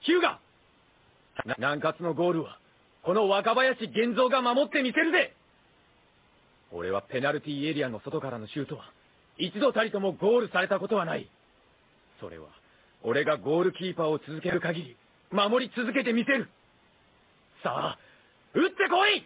ヒューガ、南葛のゴールはこの若林源三が守ってみせるぜ。俺はペナルティーエリアの外からのシュートは一度たりともゴールされたことはない。それは俺がゴールキーパーを続ける限り守り続けてみせる。さあ打ってこい。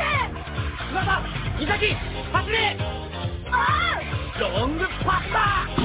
伊崎走れ。 ロングパスだ。